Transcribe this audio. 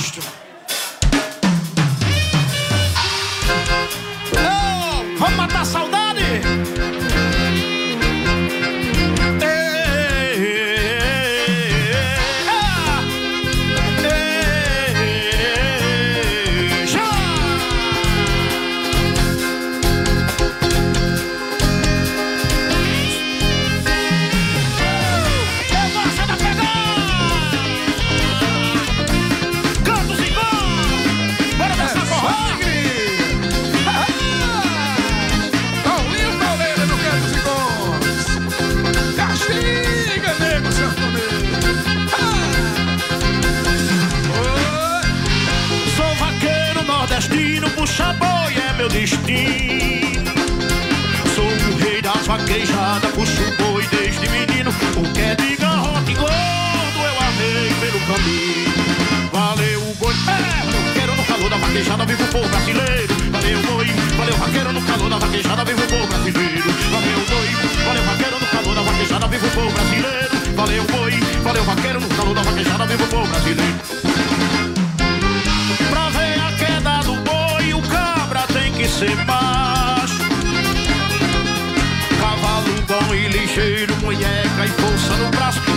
gosto. Oh, vamos matar a saudade. Puxa boi é meu destino. Sou o rei das vaquejadas, puxo boi desde menino. O que é de garrote gordo eu amei pelo caminho. Valeu o boi, vaqueiro no calor da vaquejada, vivo o povo brasileiro. Valeu o boi, valeu vaqueiro no calor da vaquejada, vivo o povo brasileiro. Valeu o boi, valeu vaqueiro no calor da vaquejada, vivo o povo brasileiro. Valeu o boi, valeu vaqueiro no calor da vaquejada, vivo o povo brasileiro. Pra ver a queda do boi, o cabra tem que ser macho. Cavalo bom e ligeiro, munheca e força no braço.